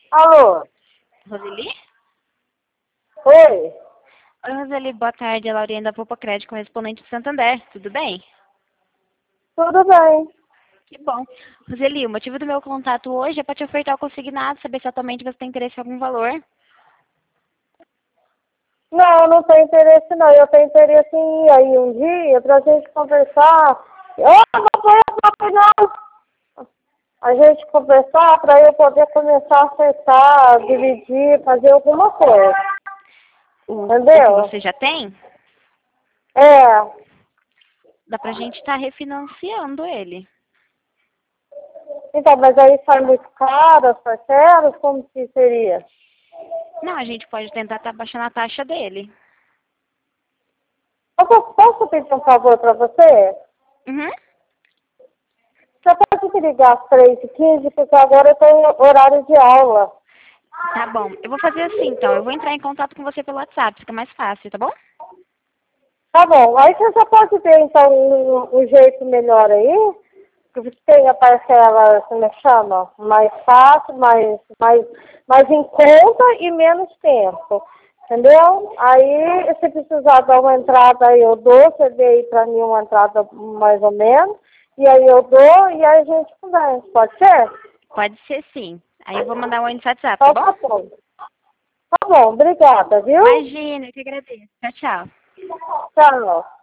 Alô? Roseli? Oi? Oi, Roseli, boa tarde. É a Laurinha da Poupa Crédito, correspondente de Santander. Tudo bem? Tudo bem? Que bom. Roseli, o motivo do meu contato hoje é para te ofertar o consignado, saber se atualmente você tem interesse em algum valor. Não, não tenho interesse não. Eu tenho interesse em ir aí um dia pra gente conversar. Não foi papo não. A gente conversar pra eu poder começar a acertar, dividir, fazer alguma coisa. O que Entendeu? você já tem, É. dá pra gente estar refinanciando ele. Então, mas aí sai muito caro as parcelas? Como que seria? Não, a gente pode tentar estar baixando a taxa dele. Posso pedir um favor pra você? Uhum. Você pode me ligar às 3h15, porque agora eu tenho horário de aula. Tá bom. Eu vou fazer assim, então. Eu vou entrar em contato com você pelo WhatsApp, fica mais fácil, tá bom? Tá bom, aí você já pode ver então um jeito melhor aí, que tem a parcela, como é que chama? Mais fácil, mais em conta e menos tempo. Entendeu? Aí, se precisar dar uma entrada aí eu dou, você vê aí pra mim uma entrada mais ou menos, e aí eu dou e aí a gente conversa, pode ser? Pode ser sim. Aí eu vou mandar um oi no WhatsApp, tá Então bom? tá bom. Tá bom, obrigada, viu? Imagina, eu que agradeço. Tchau, tchau. Tchau.